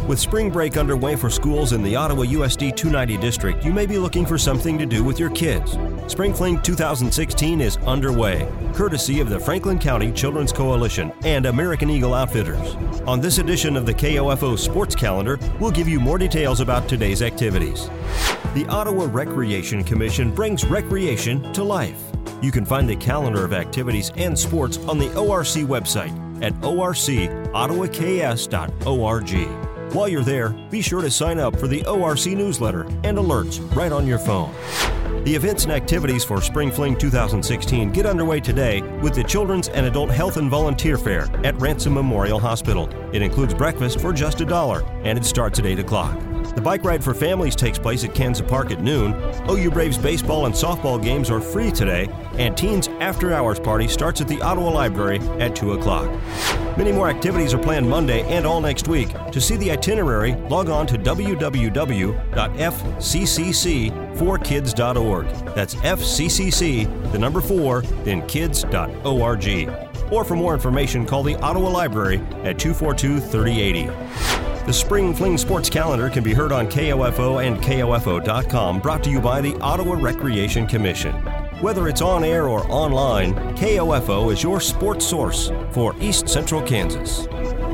With spring break underway for schools in the Ottawa USD 290 district, you may be looking for something to do with your kids. Spring Fling 2016 is underway, courtesy of the Franklin County Children's Coalition and American Eagle Outfitters. On this edition of the KOFO Sports Calendar, we'll give you more details about today's activities. The Ottawa Recreation Commission brings recreation to life. You can find the calendar of activities and sports on the ORC website at orcottawaks.org. While you're there, be sure to sign up for the ORC newsletter and alerts right on your phone. The events and activities for Spring Fling 2016 get underway today with the Children's and Adult Health and Volunteer Fair at Ransom Memorial Hospital. It includes breakfast for just $1, and it starts at 8 o'clock. The bike ride for families takes place at Kansas Park at noon. OU Braves baseball and softball games are free today, and Teens After Hours Party starts at the Ottawa Library at 2 o'clock. Many more activities are planned Monday and all next week. To see the itinerary, log on to www.fccc4kids.org. That's FCCC, the number 4, then kids.org. Or for more information, call the Ottawa Library at 242-3080. The Spring Fling Sports Calendar can be heard on KOFO and KOFO.com, brought to you by the Ottawa Recreation Commission. Whether it's on air or online, KOFO is your sports source for East Central Kansas.